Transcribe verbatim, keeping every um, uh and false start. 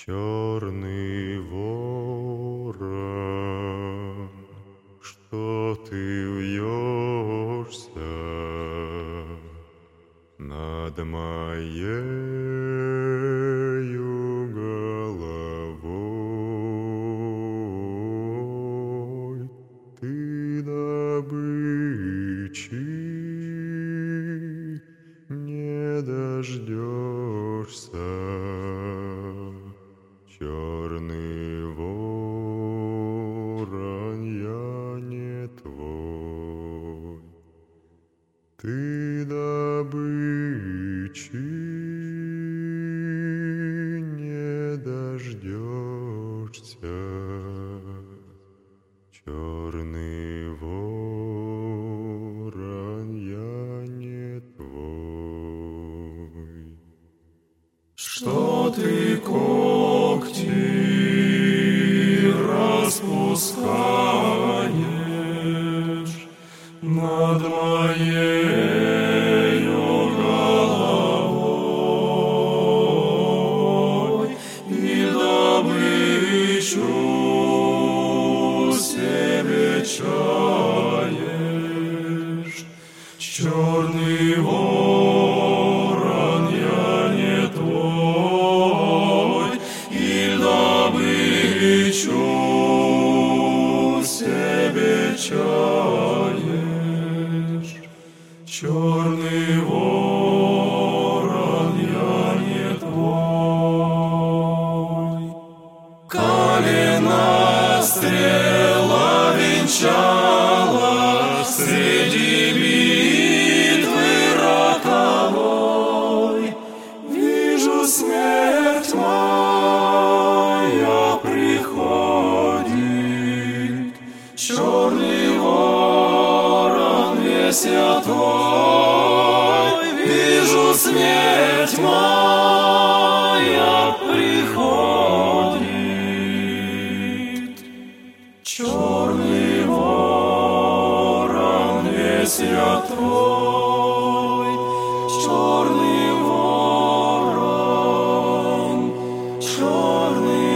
Черный ворон, что ты вьешься над моею головой? Ты добычи не дождешься. Черный ворон, я не твой. Ты добычи не дождешься. Черный ворон, я не твой. Что ты когти распускаешь над моею головой и добычу себе чаешь? Черный ворон, я не твой, и добычу себе чаешь. Черный ворон, я не твой. Калина стрела венчала среди битвы роковой. Вижу, смерть моя приходит. Черный ворон, весь я твой. Вижу, смерть моя приходит. Черный ворон, весь я твой. Черный ворон, черный